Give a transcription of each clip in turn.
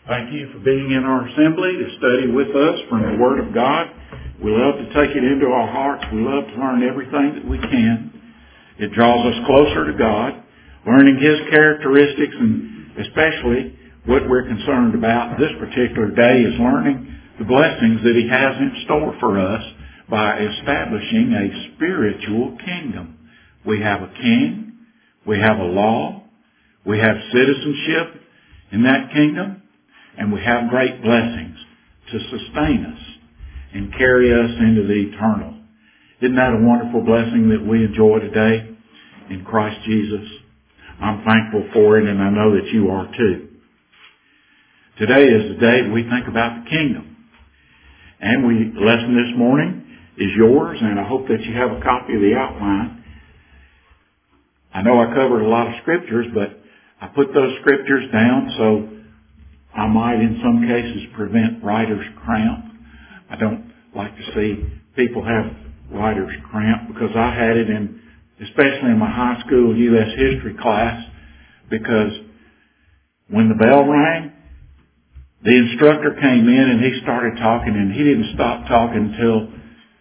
Thank you for being in our assembly to study with us from the Word of God. We love to take it into our hearts. We love to learn everything that we can. It draws us closer to God, learning His characteristics, and especially what we're concerned about this particular day is learning the blessings that He has in store for us by establishing a spiritual kingdom. We have a king. We have a law. We have citizenship in that kingdom. And we have great blessings to sustain us and carry us into the eternal. Isn't that a wonderful blessing that we enjoy today in Christ Jesus? I'm thankful for it, and I know that you are too. Today is the day that we think about the kingdom. And lesson this morning is yours, and I hope that you have a copy of the outline. I know I covered a lot of scriptures, but I put those scriptures down so I might in some cases prevent writer's cramp. I don't like to see people have writer's cramp because I had it especially in my high school U.S. history class, because when the bell rang, the instructor came in and he started talking, and he didn't stop talking until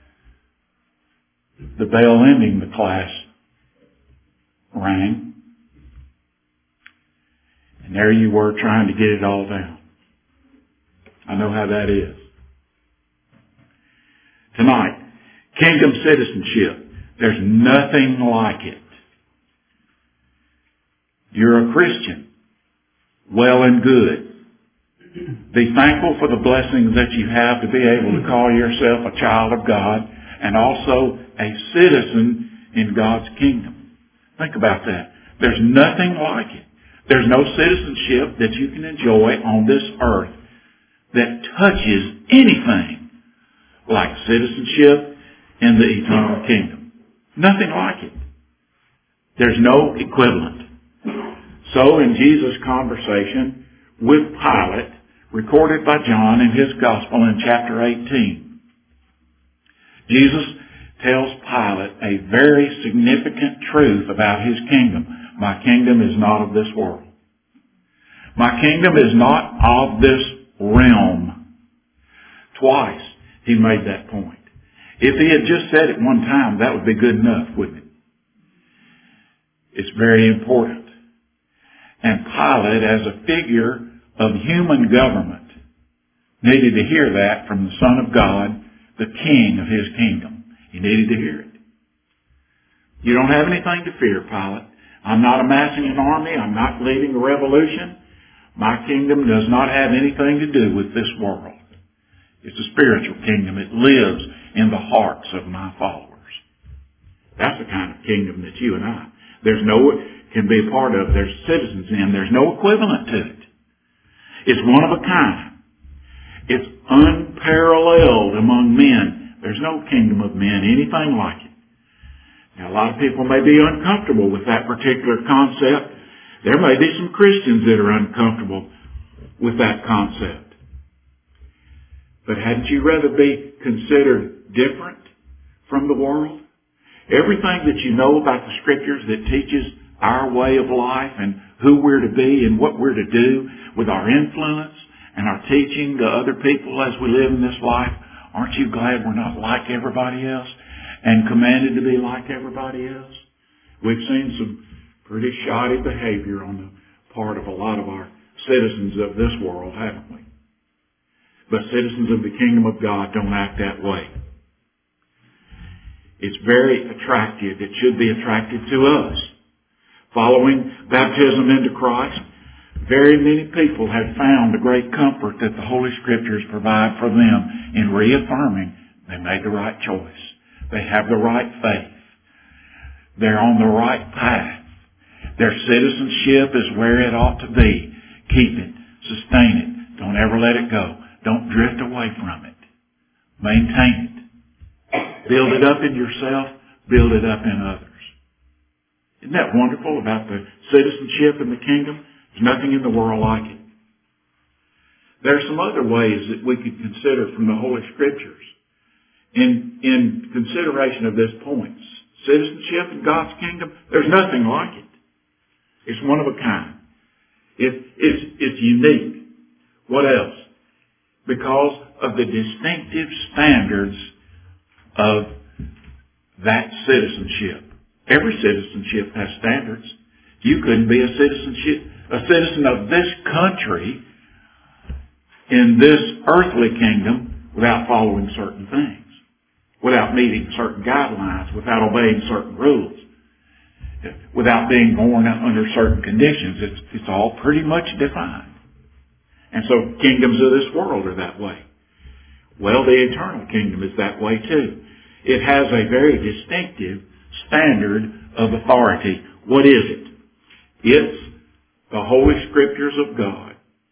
the bell ending the class rang. And there you were trying to get it all down. I know how that is. Tonight, kingdom citizenship. There's nothing like it. You're a Christian. Well and good. Be thankful for the blessings that you have to be able to call yourself a child of God and also a citizen in God's kingdom. Think about that. There's nothing like it. There's no citizenship that you can enjoy on this earth that touches anything like citizenship in the eternal kingdom. Nothing like it. There's no equivalent. So in Jesus' conversation with Pilate, recorded by John in his gospel in chapter 18, Jesus tells Pilate a very significant truth about his kingdom. My kingdom is not of this world. My kingdom is not of this realm. Twice he made that point. If he had just said it one time, that would be good enough, wouldn't it? It's very important. And Pilate, as a figure of human government, needed to hear that from the Son of God, the King of his kingdom. He needed to hear it. You don't have anything to fear, Pilate. I'm not amassing an army. I'm not leading a revolution. My kingdom does not have anything to do with this world. It's a spiritual kingdom. It lives in the hearts of my followers. That's the kind of kingdom that you and I can be a part of. There's citizens in. There's no equivalent to it. It's one of a kind. It's unparalleled among men. There's no kingdom of men anything like it. Now, a lot of people may be uncomfortable with that particular concept. There may be some Christians that are uncomfortable with that concept. But hadn't you rather be considered different from the world? Everything that you know about the Scriptures that teaches our way of life and who we're to be and what we're to do with our influence and our teaching to other people as we live in this life, aren't you glad we're not like everybody else and commanded to be like everybody else? We've seen some pretty shoddy behavior on the part of a lot of our citizens of this world, haven't we? But citizens of the kingdom of God don't act that way. It's very attractive. It should be attractive to us. Following baptism into Christ, very many people have found a great comfort that the Holy Scriptures provide for them in reaffirming they made the right choice. They have the right faith. They're on the right path. Their citizenship is where it ought to be. Keep it. Sustain it. Don't ever let it go. Don't drift away from it. Maintain it. Build it up in yourself. Build it up in others. Isn't that wonderful about the citizenship in the kingdom? There's nothing in the world like it. There are some other ways that we could consider from the Holy Scriptures in consideration of this point. Citizenship in God's kingdom, there's nothing like it. It's one of a kind. It's unique. What else? Because of the distinctive standards of that citizenship. Every citizenship has standards. You couldn't be a citizen of this country in this earthly kingdom without following certain things, without meeting certain guidelines, without obeying certain rules, without being born under certain conditions. It's all pretty much defined. And so kingdoms of this world are that way. Well, the eternal kingdom is that way too. It has a very distinctive standard of authority. What is it? It's the Holy Scriptures of God.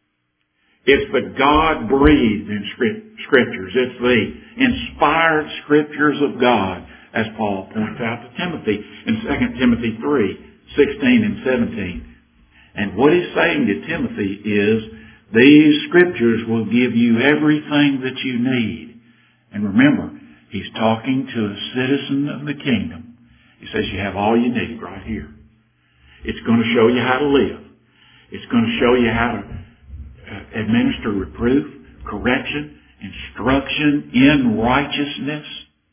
It's the God-breathed Scriptures. It's the inspired Scriptures of God, as Paul points out to Timothy in 2 Timothy 3:16 and 17. And what he's saying to Timothy is, these Scriptures will give you everything that you need. And remember, he's talking to a citizen of the kingdom. He says you have all you need right here. It's going to show you how to live. It's going to show you how to administer reproof, correction, instruction in righteousness.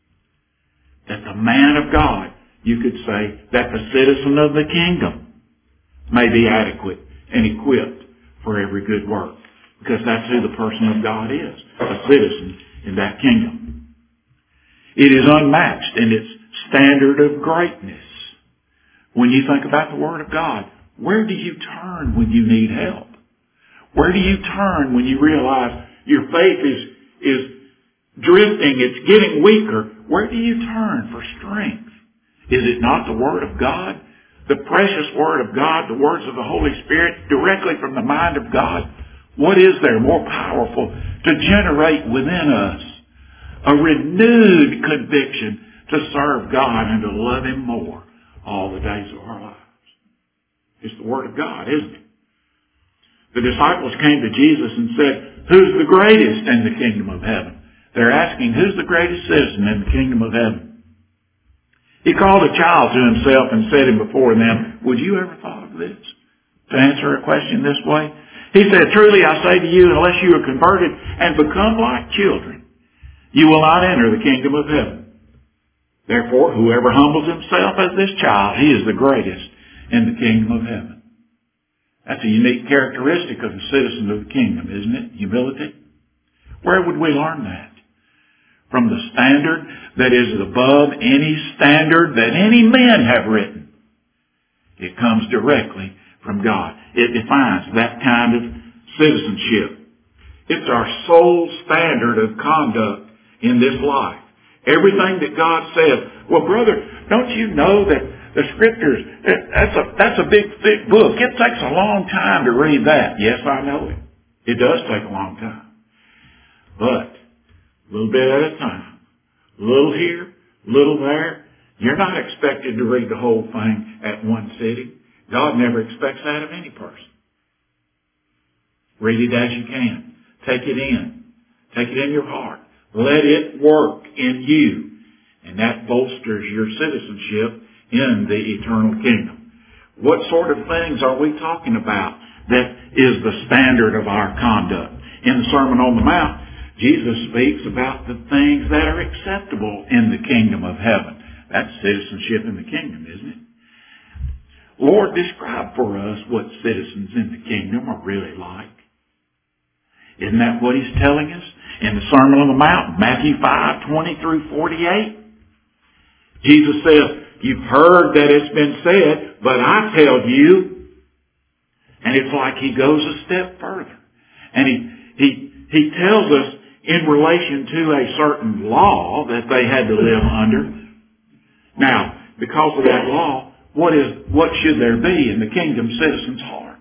That the man of God, you could say, that the citizen of the kingdom may be adequate and equipped for every good work. Because that's who the person of God is, a citizen in that kingdom. It is unmatched in its standard of greatness. When you think about the Word of God, where do you turn when you need help? Where do you turn when you realize your faith is drifting, it's getting weaker? Where do you turn for strength? Is it not the Word of God? The precious Word of God, the words of the Holy Spirit, directly from the mind of God? What is there more powerful to generate within us a renewed conviction to serve God and to love Him more all the days of our lives? It's the Word of God, isn't it? The disciples came to Jesus and said, who's the greatest in the kingdom of heaven? They're asking, who's the greatest citizen in the kingdom of heaven? He called a child to himself and set him before them. Would you ever thought of this? To answer a question this way? He said, truly I say to you, unless you are converted and become like children, you will not enter the kingdom of heaven. Therefore, whoever humbles himself as this child, he is the greatest in the kingdom of heaven. That's a unique characteristic of the citizen of the kingdom, isn't it? Humility. Where would we learn that? From the standard that is above any standard that any men have written. It comes directly from God. It defines that kind of citizenship. It's our sole standard of conduct in this life. Everything that God says. Well, brother, don't you know that the Scriptures, that's a big, thick book. It takes a long time to read that. Yes, I know it. It does take a long time. But a little bit at a time. A little here, a little there. You're not expected to read the whole thing at one sitting. God never expects that of any person. Read it as you can. Take it in. Take it in your heart. Let it work in you. And that bolsters your citizenship in the eternal kingdom. What sort of things are we talking about that is the standard of our conduct? In the Sermon on the Mount, Jesus speaks about the things that are acceptable in the kingdom of heaven. That's citizenship in the kingdom, isn't it? Lord, describe for us what citizens in the kingdom are really like. Isn't that what He's telling us in the Sermon on the Mount, Matthew 5:20 through 48? Jesus says, you've heard that it's been said, but I tell you. And it's like He goes a step further. And He tells us in relation to a certain law that they had to live under. Now, because of that law, what should there be in the kingdom citizen's heart?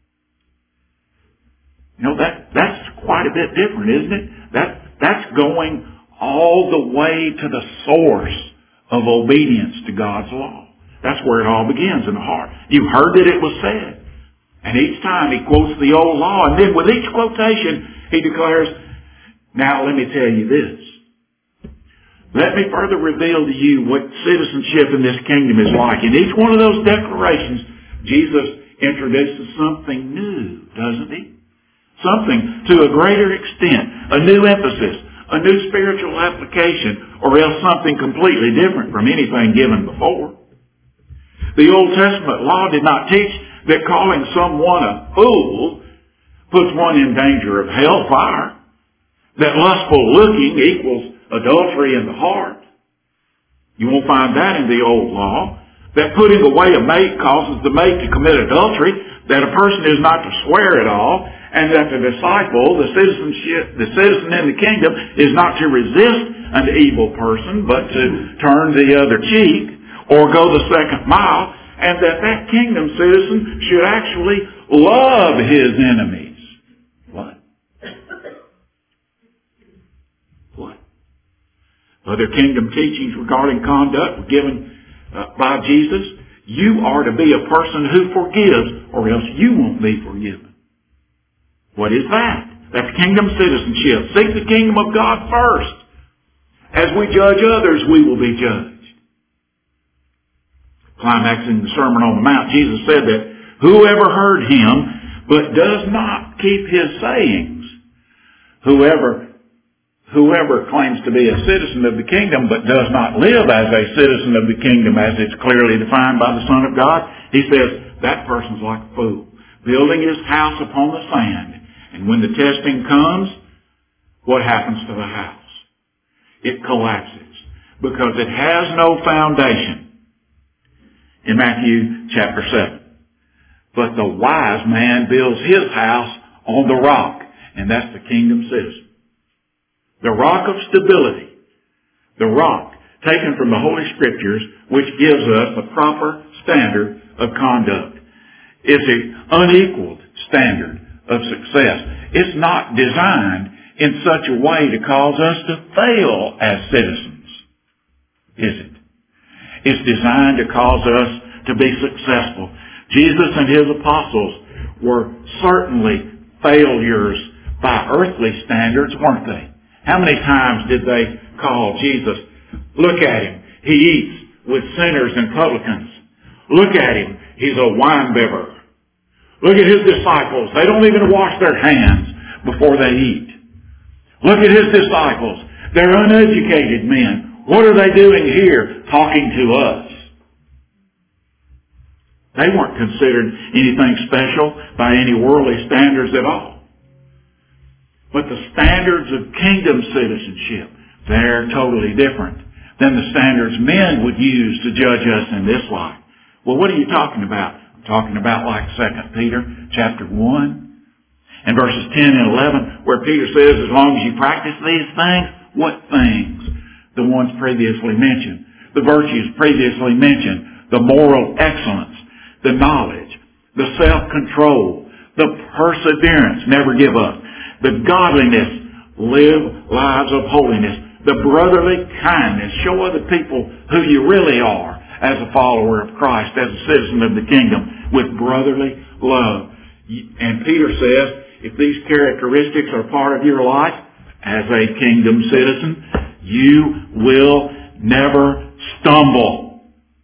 You know, that's quite a bit different, isn't it? That's going all the way to the source of obedience to God's law. That's where it all begins, in the heart. You've heard that it was said. And each time He quotes the old law, and then with each quotation, He declares, now let me tell you this. Let me further reveal to you what citizenship in this kingdom is like. In each one of those declarations, Jesus introduces something new, doesn't He? something to a greater extent, a new emphasis, a new spiritual application, or else something completely different from anything given before. The Old Testament law did not teach that calling someone a fool puts one in danger of hellfire, that lustful looking equals adultery in the heart. You won't find that in the old law. That putting away a mate causes the mate to commit adultery, that a person is not to swear at all, and that the disciple, the citizen in the kingdom, is not to resist an evil person, but to turn the other cheek or go the second mile, and that kingdom citizen should actually love his enemies. What? Other kingdom teachings regarding conduct were given by Jesus. You are to be a person who forgives, or else you won't be forgiven. What is that? That's kingdom citizenship. Seek the kingdom of God first. As we judge others, we will be judged. Climaxing the Sermon on the Mount, Jesus said that whoever heard him but does not keep his sayings, whoever claims to be a citizen of the kingdom but does not live as a citizen of the kingdom as it's clearly defined by the Son of God, he says that person's like a fool, building his house upon the sand. And when the testing comes, what happens to the house? It collapses because it has no foundation. In Matthew chapter 7. But the wise man builds his house on the rock, and that's the kingdom citizen. The rock of stability. The rock taken from the Holy Scriptures, which gives us a proper standard of conduct. It's an unequaled standard of success. It's not designed in such a way to cause us to fail as citizens, is it? It's designed to cause us to be successful. Jesus and his apostles were certainly failures by earthly standards, weren't they? How many times did they call Jesus? Look at him. He eats with sinners and publicans. Look at him. He's a winebibber. Look at his disciples. They don't even wash their hands before they eat. Look at his disciples. They're uneducated men. What are they doing here talking to us? They weren't considered anything special by any worldly standards at all. But the standards of kingdom citizenship, they're totally different than the standards men would use to judge us in this life. Well, what are you talking about? I'm talking about like 2 Peter chapter 1 and verses 10 and 11, where Peter says, as long as you practice these things, what things? The ones previously mentioned. The virtues previously mentioned. The moral excellence. The knowledge. The self-control. The perseverance. Never give up. The godliness. Live lives of holiness. The brotherly kindness. Show other people who you really are as a follower of Christ, as a citizen of the kingdom, with brotherly love. And Peter says, if these characteristics are part of your life as a kingdom citizen, you will never stumble.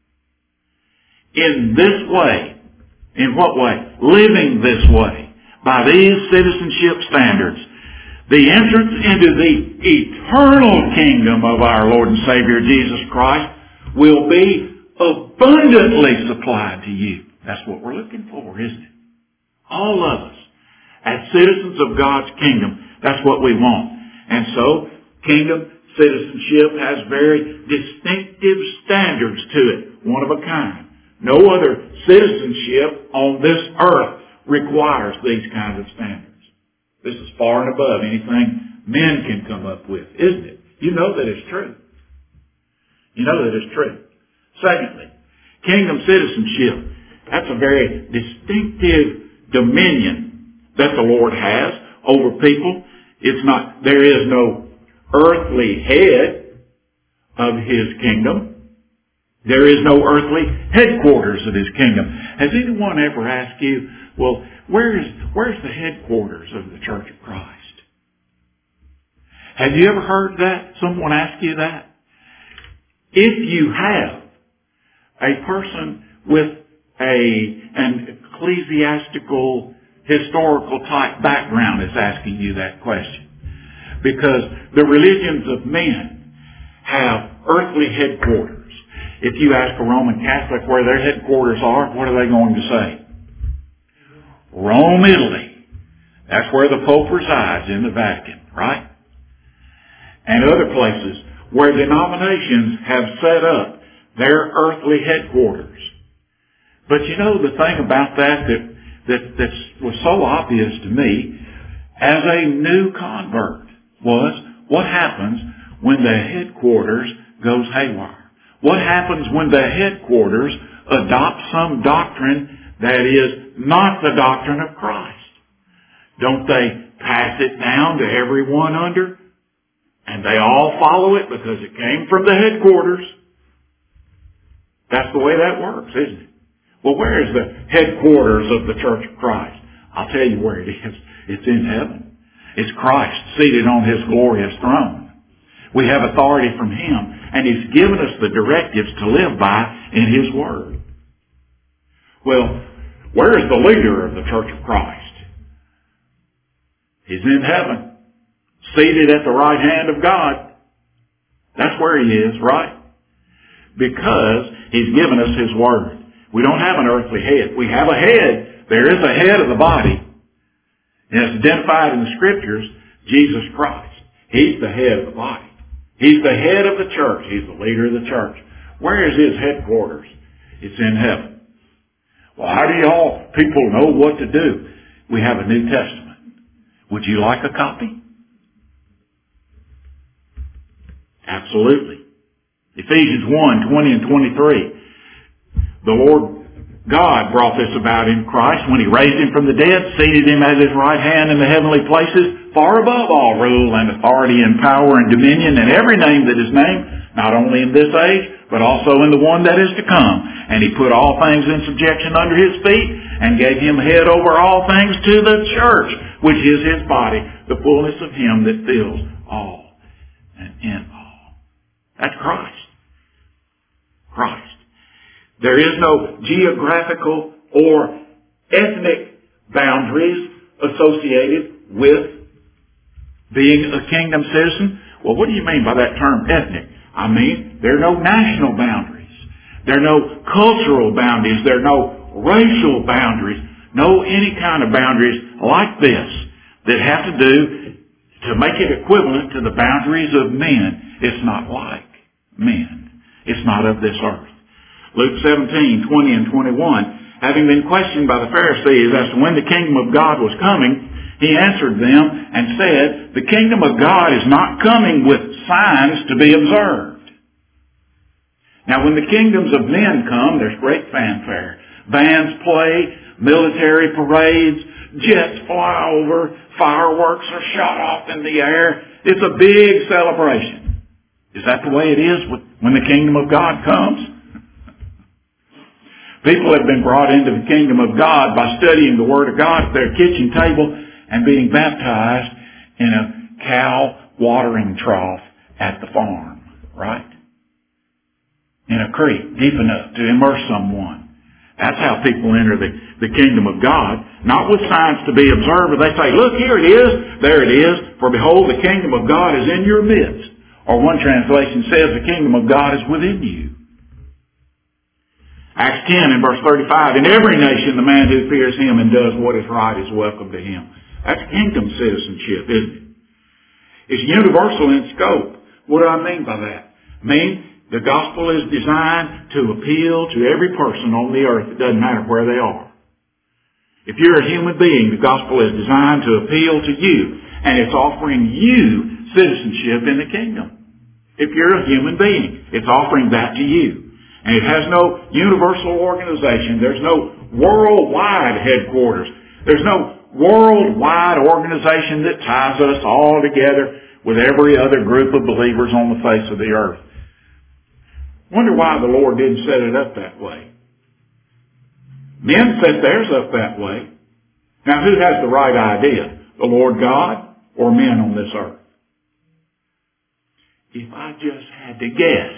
In this way, in what way? Living this way, by these citizenship standards, the entrance into the eternal kingdom of our Lord and Savior Jesus Christ will be abundantly supplied to you. That's what we're looking for, isn't it? All of us, as citizens of God's kingdom, that's what we want. And so, kingdom citizenship has very distinctive standards to it, one of a kind. No other citizenship on this earth requires these kinds of standards. This is far and above anything men can come up with, isn't it? You know that it's true. You know that it's true. Secondly, kingdom citizenship, that's a very distinctive dominion that the Lord has over people. There is no earthly head of his kingdom. There is no earthly headquarters of his kingdom. Has anyone ever asked you, well, where's the headquarters of the Church of Christ? Have you ever heard that? Someone ask you that? If you have, a person with an ecclesiastical historical type background is asking you that question. Because the religions of men have earthly headquarters. If you ask a Roman Catholic where their headquarters are, what are they going to say? Rome, Italy. That's where the Pope resides, in the Vatican, right? And other places where denominations have set up their earthly headquarters. But you know the thing about that was so obvious to me as a new convert was what happens when the headquarters goes haywire. What happens when the headquarters adopt some doctrine that is not the doctrine of Christ? Don't they pass it down to everyone under? And they all follow it because it came from the headquarters. That's the way that works, isn't it? Well, where is the headquarters of the Church of Christ? I'll tell you where it is. It's in heaven. It's Christ seated on His glorious throne. We have authority from Him, and He's given us the directives to live by in His Word. Well, where is the leader of the Church of Christ? He's in heaven, seated at the right hand of God. That's where He is, right? Because He's given us His Word. We don't have an earthly head. We have a head. There is a head of the body. And it's identified in the Scriptures, Jesus Christ. He's the head of the body. He's the head of the church. He's the leader of the church. Where is His headquarters? It's in heaven. Well, how do y'all people know what to do? We have a New Testament. Would you like a copy? Absolutely. Ephesians 1:20 and 23. The Lord God brought this about in Christ when He raised Him from the dead, seated Him at His right hand in the heavenly places, far above all rule and authority and power and dominion and every name that is named, not only in this age, but also in the one that is to come. And He put all things in subjection under His feet and gave Him head over all things to the church, which is His body, the fullness of Him that fills all and in all. That's Christ. Christ. There is no geographical or ethnic boundaries associated with being a kingdom citizen. Well, what do you mean by that term, ethnic? I mean, there are no national boundaries. There are no cultural boundaries. There are no racial boundaries. No any kind of boundaries like this that have to do to make it equivalent to the boundaries of men. It's not like men. It's not of this earth. Luke 17:20 and 21, having been questioned by the Pharisees as to when the kingdom of God was coming, He answered them and said, the kingdom of God is not coming with signs to be observed. Now when the kingdoms of men come, there's great fanfare. Bands play, military parades, jets fly over, fireworks are shot off in the air. It's a big celebration. Is that the way it is when the kingdom of God comes? People have been brought into the kingdom of God by studying the Word of God at their kitchen table and being baptized in a cow watering trough at the farm, right? In a creek deep enough to immerse someone. That's how people enter the kingdom of God. Not with signs to be observed, but they say, look, here it is, there it is, for behold, the kingdom of God is in your midst. Or one translation says, the kingdom of God is within you. Acts 10 and verse 35, in every nation the man who fears Him and does what is right is welcome to Him. That's kingdom citizenship, isn't it? It's universal in scope. What do I mean by that? I mean, the gospel is designed to appeal to every person on the earth. It doesn't matter where they are. If you're a human being, the gospel is designed to appeal to you, and it's offering you citizenship in the kingdom. If you're a human being, it's offering that to you. And it has no universal organization. There's no worldwide headquarters. There's no worldwide organization that ties us all together with every other group of believers on the face of the earth. Wonder why the Lord didn't set it up that way. Men set theirs up that way. Now who has the right idea? The Lord God or men on this earth? If I just had to guess,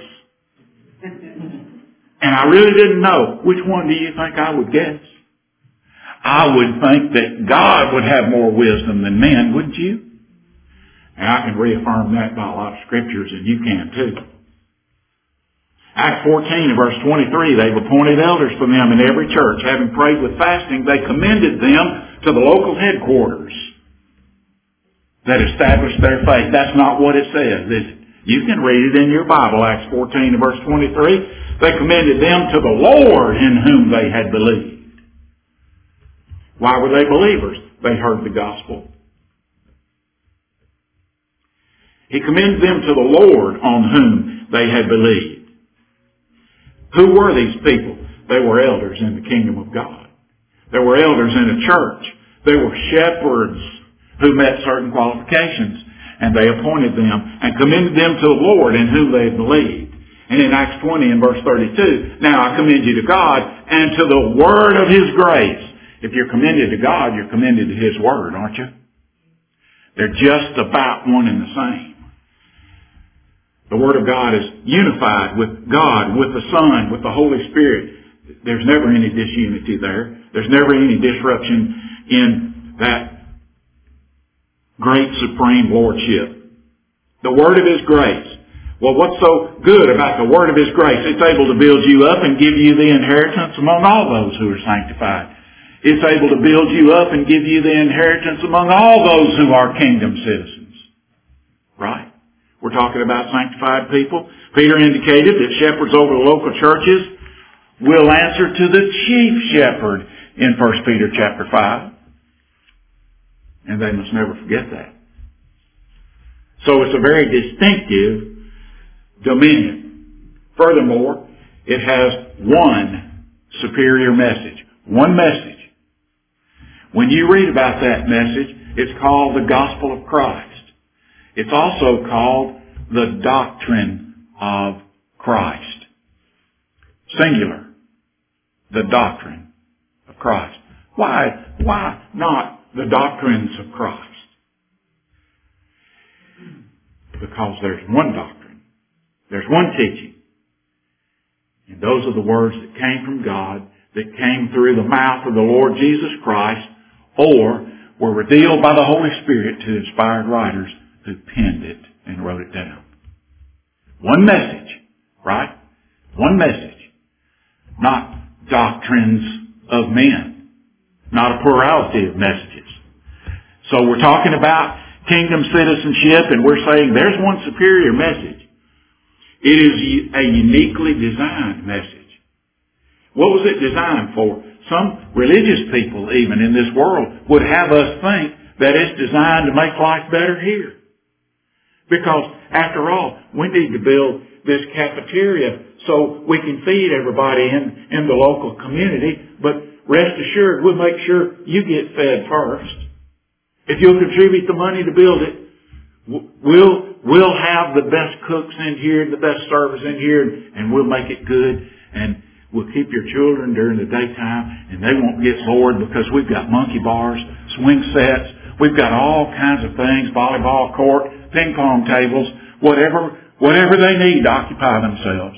and I really didn't know, which one do you think I would guess? I would think that God would have more wisdom than men, wouldn't you? And I can reaffirm that by a lot of scriptures, and you can too. Acts 14 and verse 23, they've appointed elders for them in every church. Having prayed with fasting, they commended them to the local headquarters that established their faith. That's not what it says, is it? You can read it in your Bible, Acts 14 and verse 23. They commended them to the Lord in whom they had believed. Why were they believers? They heard the gospel. He commended them to the Lord on whom they had believed. Who were these people? They were elders in the kingdom of God. They were elders in a church. They were shepherds who met certain qualifications, and they appointed them and commended them to the Lord in whom they had believed. And in Acts 20 and verse 32, now I commend you to God and to the word of His grace. If you're commended to God, you're commended to His word, aren't you? They're just about one and the same. The Word of God is unified with God, with the Son, with the Holy Spirit. There's never any disunity there. There's never any disruption in that great supreme lordship. The Word of His grace. Well, what's so good about the Word of His grace? It's able to build you up and give you the inheritance among all those who are sanctified. It's able to build you up and give you the inheritance among all those who are kingdom citizens. Right? We're talking about sanctified people. Peter indicated that shepherds over the local churches will answer to the chief shepherd in 1 Peter chapter 5. And they must never forget that. So it's a very distinctive dominion. Furthermore, it has one superior message. One message. When you read about that message, it's called the gospel of Christ. It's also called the doctrine of Christ. Singular. The doctrine of Christ. Why not the doctrines of Christ? Because there's one doctrine. There's one teaching. And those are the words that came from God, that came through the mouth of the Lord Jesus Christ, or were revealed by the Holy Spirit to inspired writers who penned it and wrote it down. One message, right? One message. Not doctrines of men. Not a plurality of messages. So we're talking about kingdom citizenship, and we're saying there's one superior message. It is a uniquely designed message. What was it designed for? Some religious people even in this world would have us think that it's designed to make life better here. Because, after all, we need to build this cafeteria so we can feed everybody in the local community. But rest assured, we'll make sure you get fed first. If you'll contribute the money to build it, we'll have the best cooks in here, the best servers in here, and we'll make it good. And we'll keep your children during the daytime, and they won't get bored because we've got monkey bars, swing sets, we've got all kinds of things, volleyball court, ping pong tables, whatever they need to occupy themselves.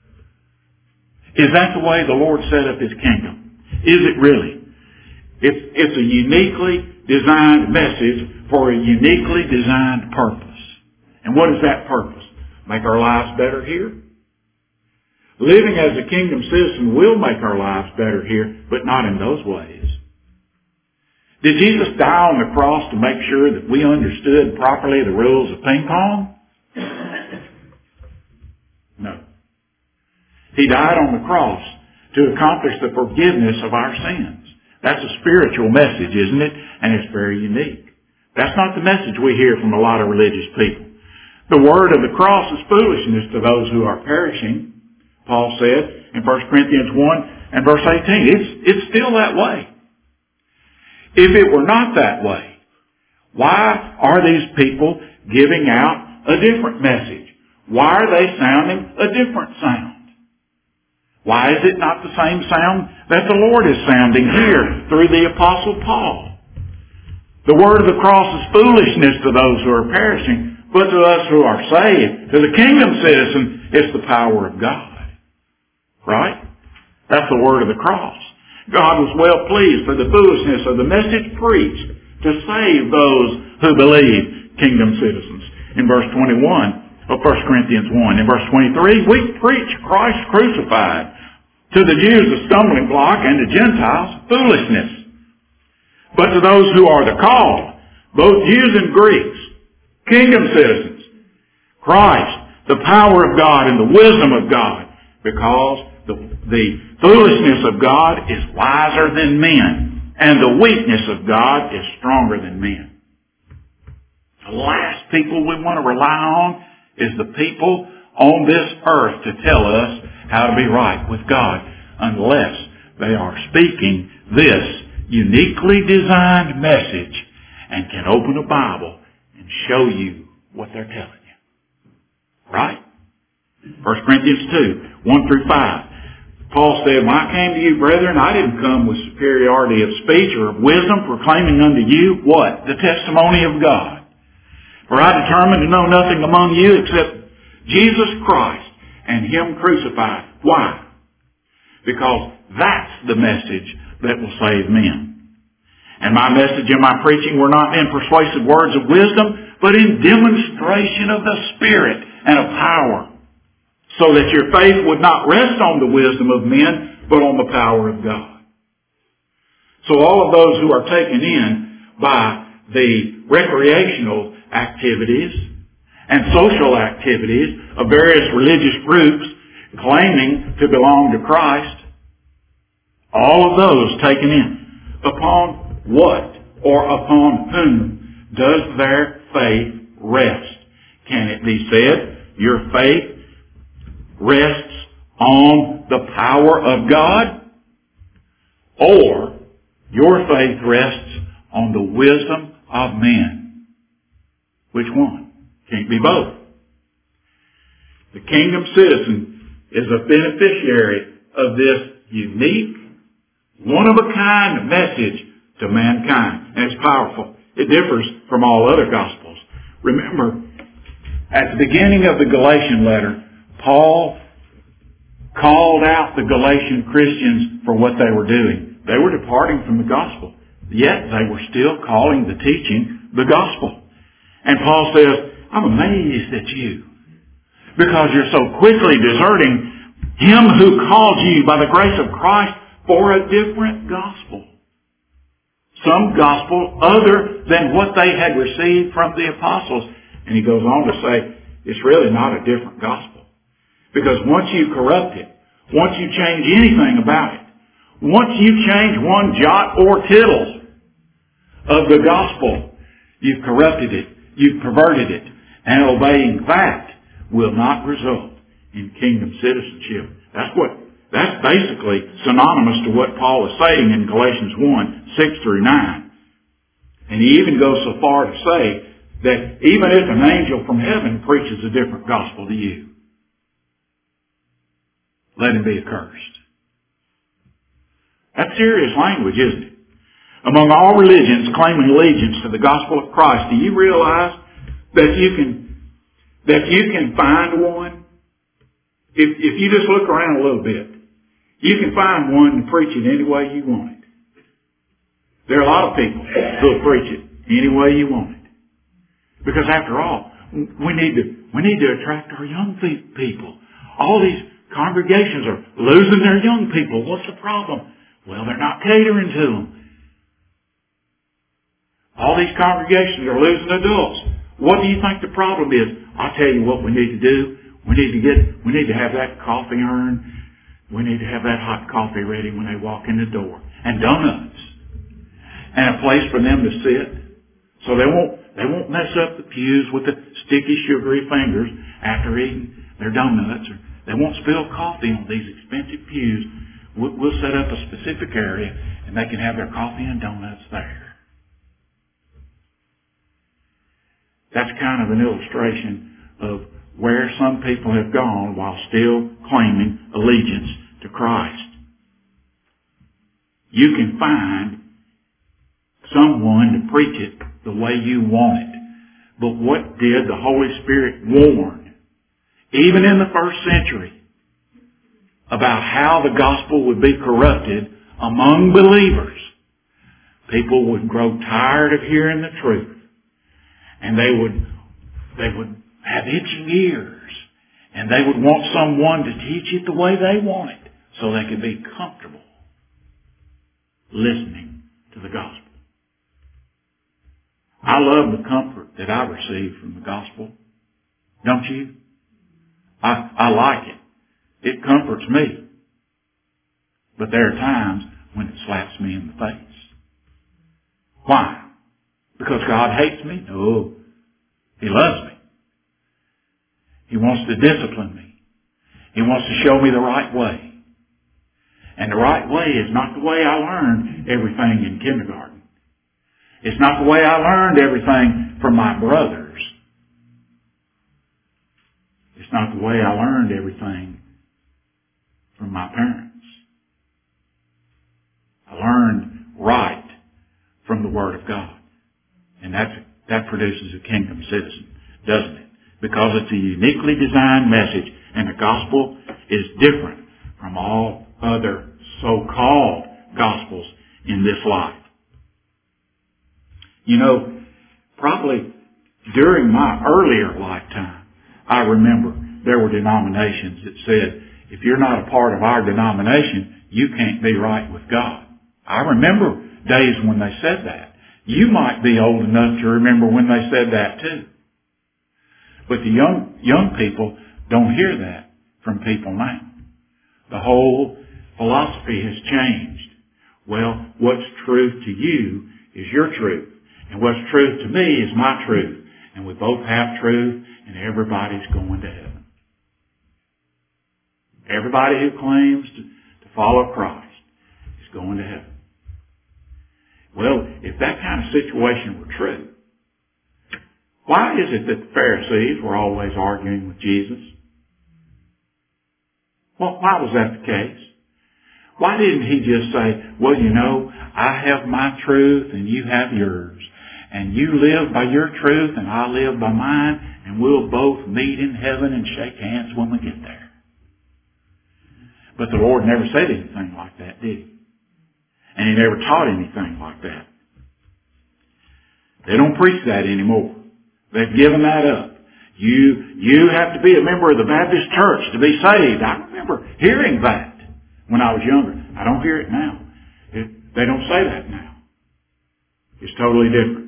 Is that the way the Lord set up His kingdom? Is it really? It's a uniquely designed message for a uniquely designed purpose. And what is that purpose? Make our lives better here? Living as a kingdom citizen will make our lives better here, but not in those ways. Did Jesus die on the cross to make sure that we understood properly the rules of ping pong? No. He died on the cross to accomplish the forgiveness of our sins. That's a spiritual message, isn't it? And it's very unique. That's not the message we hear from a lot of religious people. The word of the cross is foolishness to those who are perishing. Paul said in 1 Corinthians 1 and verse 18. It's still that way. If it were not that way, why are these people giving out a different message? Why are they sounding a different sound? Why is it not the same sound that the Lord is sounding here through the Apostle Paul? The word of the cross is foolishness to those who are perishing, but to us who are saved, to the kingdom citizen, it's the power of God. Right? That's the word of the cross. God was well pleased for the foolishness of the message preached to save those who believe, kingdom citizens. In verse 21 of 1 Corinthians 1. In verse 23, we preach Christ crucified. To the Jews a stumbling block, and to Gentiles foolishness. But to those who are the called, both Jews and Greeks, kingdom citizens, Christ, the power of God and the wisdom of God, because the foolishness of God is wiser than men, and the weakness of God is stronger than men. The last people we want to rely on is the people on this earth to tell us how to be right with God, unless they are speaking this uniquely designed message and can open a Bible and show you what they're telling you. Right? 1 Corinthians 2, 1 through 5. Paul said, when I came to you, brethren, I didn't come with superiority of speech or of wisdom, proclaiming unto you, what? The testimony of God. For I determined to know nothing among you except Jesus Christ and Him crucified. Why? Because that's the message that will save men. And my message and my preaching were not in persuasive words of wisdom, but in demonstration of the Spirit and of power, so that your faith would not rest on the wisdom of men, but on the power of God. So all of those who are taken in by the recreational activities and social activities of various religious groups claiming to belong to Christ, all of those taken in, upon what or upon whom does their faith rest? Can it be said your faith rests on the power of God, or your faith rests on the wisdom of men? Which one? Can't be both. The kingdom citizen is a beneficiary of this unique, one-of-a-kind message to mankind. And it's powerful. It differs from all other gospels. Remember, at the beginning of the Galatian letter, Paul called out the Galatian Christians for what they were doing. They were departing from the gospel, yet they were still calling the teaching the gospel. And Paul says, I'm amazed at you, because you're so quickly deserting Him who called you by the grace of Christ for a different gospel. Some gospel other than what they had received from the apostles. And he goes on to say, it's really not a different gospel. Because once you corrupt it, once you change anything about it, once you change one jot or tittle of the gospel, you've corrupted it, you've perverted it, and obeying that will not result in kingdom citizenship. That's basically synonymous to what Paul is saying in Galatians 1, 6 through 9. And he even goes so far to say that even if an angel from heaven preaches a different gospel to you, let him be accursed. That's serious language, isn't it? Among all religions claiming allegiance to the gospel of Christ, do you realize that you can find one? If you just look around a little bit, you can find one to preach it any way you want it. There are a lot of people who will preach it any way you want it. Because after all, we need to attract our young people. All these congregations are losing their young people. What's the problem? Well, they're not catering to them. All these congregations are losing adults. What do you think the problem is? I'll tell you what we need to do. We need to have that coffee urn. We need to have that hot coffee ready when they walk in the door. And donuts. And a place for them to sit. So they won't mess up the pews with the sticky, sugary fingers after eating their donuts. Or they won't spill coffee on these expensive pews. We'll set up a specific area and they can have their coffee and donuts there. That's kind of an illustration of where some people have gone while still claiming allegiance to Christ. You can find someone to preach it the way you want it. But what did the Holy Spirit warn, even in the first century, about how the gospel would be corrupted among believers, people would grow tired of hearing the truth. And they would have itching ears. And they would want someone to teach it the way they want it, so they could be comfortable listening to the gospel. I love the comfort that I receive from the gospel. Don't you? I like it. It comforts me. But there are times when it slaps me in the face. Why? Because God hates me? No. He loves me. He wants to discipline me. He wants to show me the right way. And the right way is not the way I learned everything in kindergarten. It's not the way I learned everything from my brothers. It's not the way I learned everything from my parents. I learned right from the Word of God. And that produces a kingdom citizen, doesn't it? Because it's a uniquely designed message, and the gospel is different from all other so-called gospels in this life. You know, probably during my earlier lifetime, I remember there were denominations that said, if you're not a part of our denomination, you can't be right with God. I remember days when they said that. You might be old enough to remember when they said that too. But the young people don't hear that from people now. The whole philosophy has changed. Well, what's truth to you is your truth. And what's truth to me is my truth. And we both have truth, and everybody's going to heaven. Everybody who claims to follow Christ is going to heaven. Well, if that kind of situation were true, why is it that the Pharisees were always arguing with Jesus? Well, why was that the case? Why didn't he just say, well, you know, I have my truth and you have yours. And you live by your truth and I live by mine, and we'll both meet in heaven and shake hands when we get there. But the Lord never said anything like that, did he? And he never taught anything like that. They don't preach that anymore. They've given that up. You have to be a member of the Baptist church to be saved. I remember hearing that when I was younger. I don't hear it now. They don't say that now. It's totally different.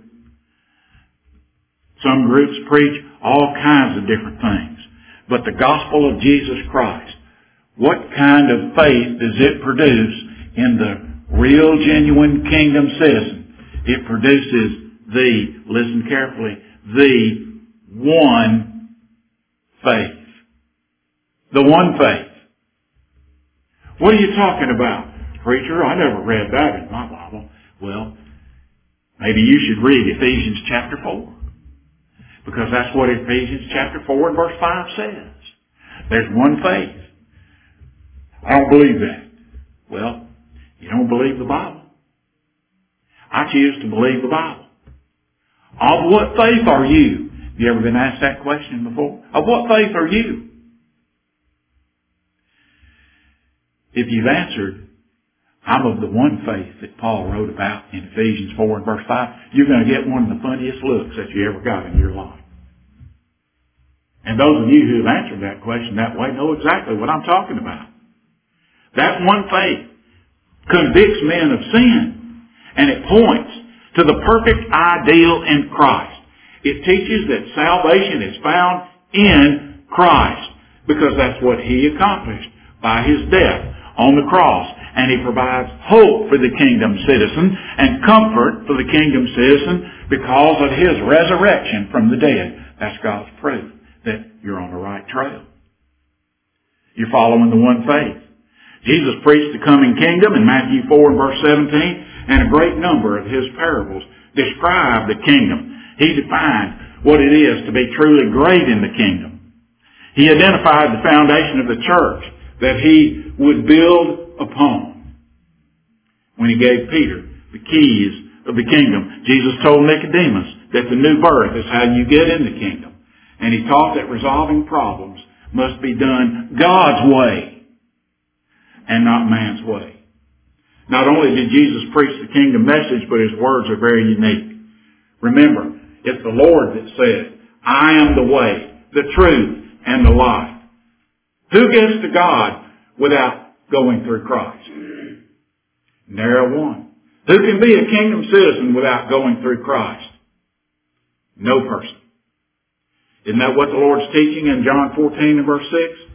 Some groups preach all kinds of different things. But the gospel of Jesus Christ, what kind of faith does it produce in the real, genuine kingdom citizen? It produces listen carefully, the one faith. The one faith. What are you talking about? Preacher, I never read that in my Bible. Well, maybe you should read Ephesians chapter 4. Because that's what Ephesians chapter 4 and verse 5 says. There's one faith. I don't believe that. Well, you don't believe the Bible. I choose to believe the Bible. Of what faith are you? Have you ever been asked that question before? Of what faith are you? If you've answered, I'm of the one faith that Paul wrote about in Ephesians 4 and verse 5, you're going to get one of the funniest looks that you ever got in your life. And those of you who have answered that question that way know exactly what I'm talking about. That one faith convicts men of sin, and it points to the perfect ideal in Christ. It teaches that salvation is found in Christ, because that's what he accomplished by his death on the cross. And he provides hope for the kingdom citizen and comfort for the kingdom citizen because of his resurrection from the dead. That's God's proof that you're on the right trail. You're following the one faith. Jesus preached the coming kingdom in Matthew 4 and verse 17, and a great number of his parables describe the kingdom. He defined what it is to be truly great in the kingdom. He identified the foundation of the church that he would build upon. When he gave Peter the keys of the kingdom, Jesus told Nicodemus that the new birth is how you get in the kingdom. And he taught that resolving problems must be done God's way and not man's way. Not only did Jesus preach the kingdom message, but His words are very unique. Remember, it's the Lord that said, I am the way, the truth, and the life. Who gets to God without going through Christ? Nary one. Who can be a kingdom citizen without going through Christ? No person. Isn't that what the Lord's teaching in John 14 and verse 6?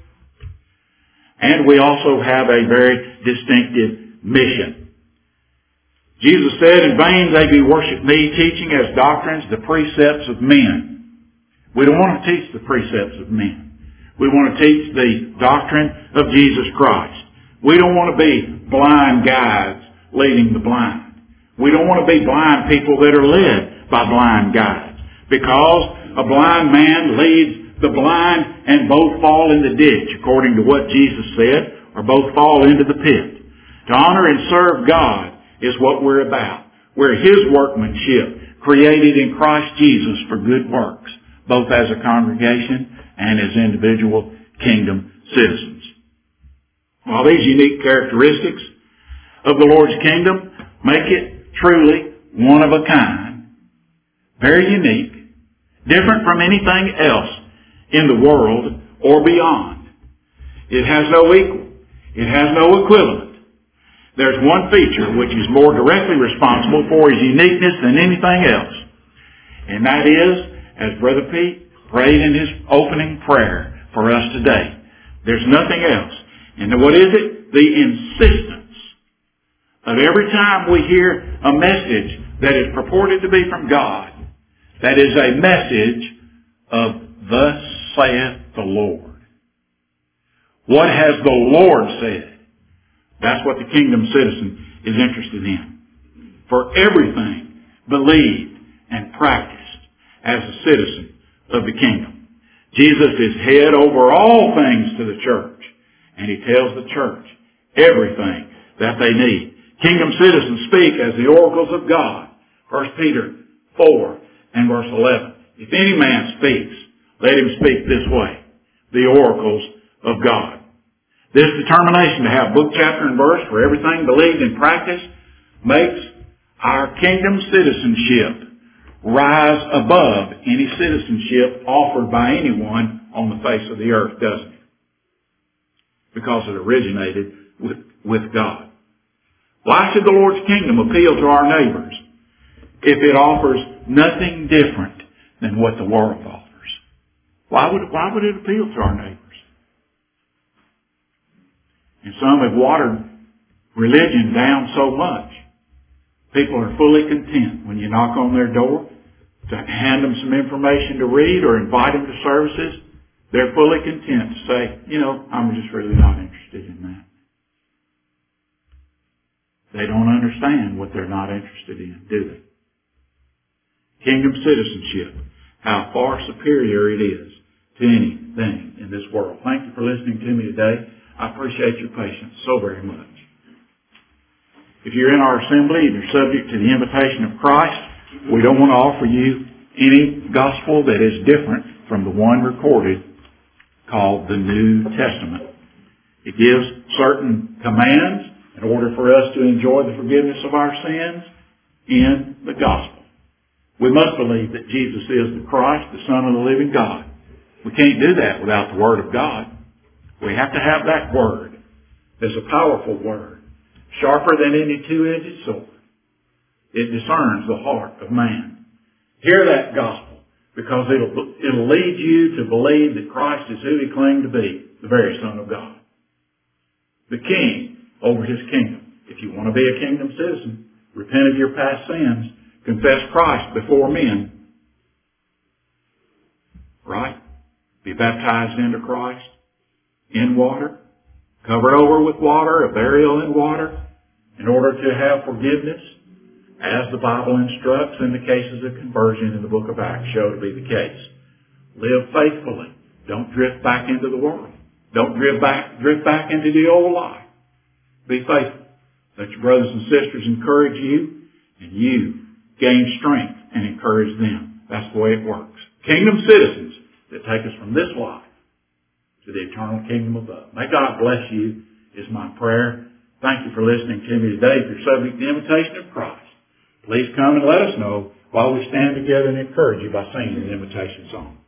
And we also have a very distinctive mission. Jesus said, in vain they do worship me, teaching as doctrines the precepts of men. We don't want to teach the precepts of men. We want to teach the doctrine of Jesus Christ. We don't want to be blind guides leading the blind. We don't want to be blind people that are led by blind guides. Because a blind man leads the blind and both fall in the ditch, according to what Jesus said, or both fall into the pit. To honor and serve God is what we're about. We're His workmanship, created in Christ Jesus for good works, both as a congregation and as individual kingdom citizens. While these unique characteristics of the Lord's kingdom make it truly one of a kind, very unique, different from anything else in the world or beyond. It has no equal. It has no equivalent. There's one feature which is more directly responsible for His uniqueness than anything else. And that is, as Brother Pete prayed in his opening prayer for us today, there's nothing else. And what is it? The insistence of every time we hear a message that is purported to be from God, that is a message of thus saith the Lord. What has the Lord said? That's what the kingdom citizen is interested in. For everything believed and practiced as a citizen of the kingdom. Jesus is head over all things to the church. And He tells the church everything that they need. Kingdom citizens speak as the oracles of God. 1 Peter 4 and verse 11. If any man speaks, let him speak this way. The oracles of God. This determination to have book, chapter, and verse for everything believed and practiced makes our kingdom citizenship rise above any citizenship offered by anyone on the face of the earth, doesn't it? Because it originated with God. Why should the Lord's kingdom appeal to our neighbors if it offers nothing different than what the world offers? Why would it appeal to our neighbors? And some have watered religion down so much. People are fully content when you knock on their door to hand them some information to read or invite them to services. They're fully content to say, I'm just really not interested in that. They don't understand what they're not interested in, do they? Kingdom citizenship, how far superior it is to anything in this world. Thank you for listening to me today. I appreciate your patience so very much. If you're in our assembly and you're subject to the invitation of Christ, we don't want to offer you any gospel that is different from the one recorded called the New Testament. It gives certain commands in order for us to enjoy the forgiveness of our sins in the gospel. We must believe that Jesus is the Christ, the Son of the living God. We can't do that without the Word of God. We have to have that Word. It's a powerful Word, sharper than any two-edged sword. It discerns the heart of man. Hear that gospel, because it'll lead you to believe that Christ is who He claimed to be, the very Son of God. The King over His kingdom. If you want to be a kingdom citizen, repent of your past sins, confess Christ before men. Right? Be baptized into Christ in water, covered over with water, a burial in water, in order to have forgiveness, as the Bible instructs in the cases of conversion in the book of Acts show to be the case. Live faithfully. Don't drift back into the world. Don't drift back into the old life. Be faithful. Let your brothers and sisters encourage you, and you gain strength and encourage them. That's the way it works. Kingdom citizens that take us from this life to the eternal kingdom above. May God bless you is my prayer Thank you for listening to me today. If you're subject to the invitation of Christ, please come and let us know while we stand together and encourage you by singing an invitation song.